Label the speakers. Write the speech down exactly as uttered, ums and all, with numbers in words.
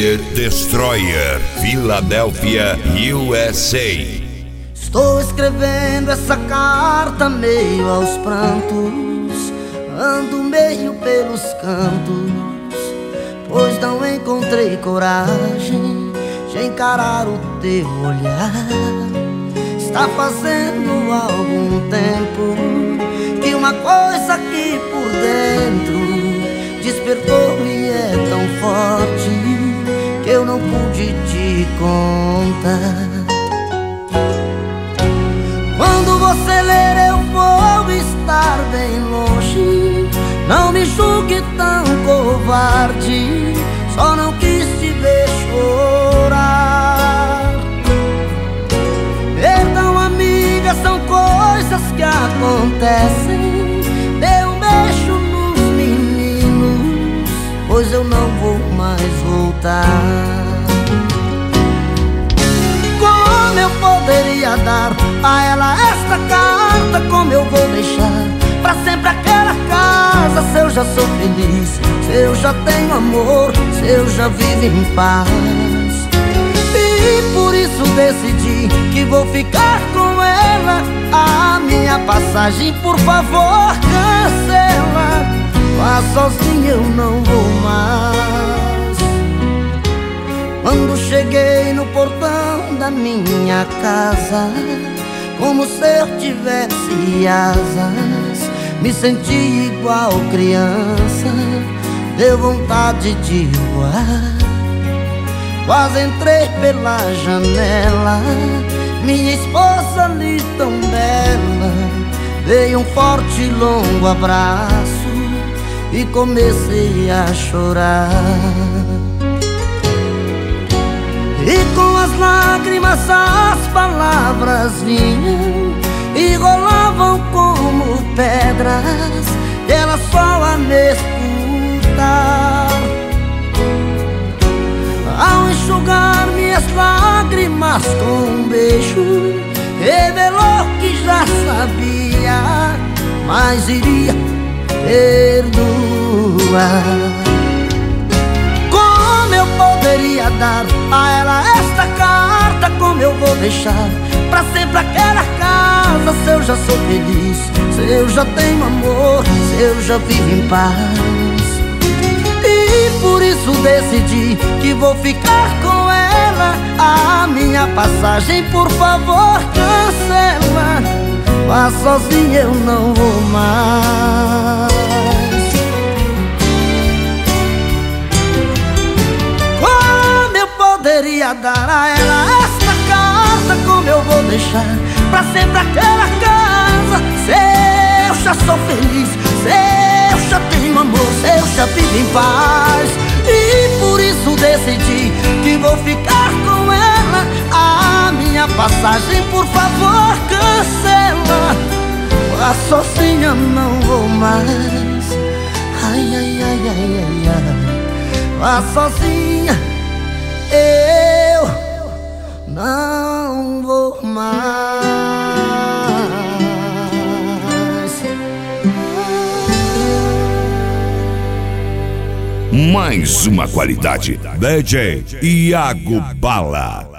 Speaker 1: The Destroyer, Filadélfia, U S A.
Speaker 2: Estou escrevendo essa carta meio aos prantos, ando meio pelos cantos, pois não encontrei coragem de encarar o teu olhar. Está fazendo algum tempo que uma coisa aqui por dentro despertou e é tão forte que eu não pude te contar. Quando você ler eu vou estar bem longe, não me julgue tão covarde, só não quis te ver chorar. Perdão amiga, são coisas que acontecem, dê um beijo nos meninos, pois eu não vou mais voltar. Como eu poderia dar a ela esta carta? Como eu vou deixar pra sempre aquela casa? Se eu já sou feliz, se eu já tenho amor, se eu já vivo em paz. E por isso decidi que vou ficar com ela. A minha passagem, por favor, cancela. Vá sozinha, eu não vou mais. Quando cheguei no portão da minha casa, como se eu tivesse asas, me senti igual criança, deu vontade de voar. Quase entrei pela janela, minha esposa ali tão bela, dei um forte e longo abraço e comecei a chorar. E com as lágrimas as palavras vinham e rolavam como pedras, e ela só a me escutar. Ao enxugar minhas lágrimas com um beijo, revelou que já sabia, mas iria perdoar. Como eu poderia dar a ela esta carta? Como eu vou deixar pra sempre aquela casa? Se eu já sou feliz, se eu já tenho amor, se eu já vivo em paz. E por isso decidi que vou ficar com ela. A minha passagem, por favor, cancela. Vá sozinha, eu não vou mais. Poderia dar a ela esta carta? Como eu vou deixar pra sempre aquela casa? Se eu já sou feliz, se eu já tenho amor, se eu já vivo em paz. E por isso decidi que vou ficar com ela. A minha passagem, por favor, cancela. Vá sozinha, não vou mais. Ai, ai, ai, ai, ai, ai. Vá sozinha, eu não vou mais.
Speaker 1: Mais uma qualidade. D J Iago Bala.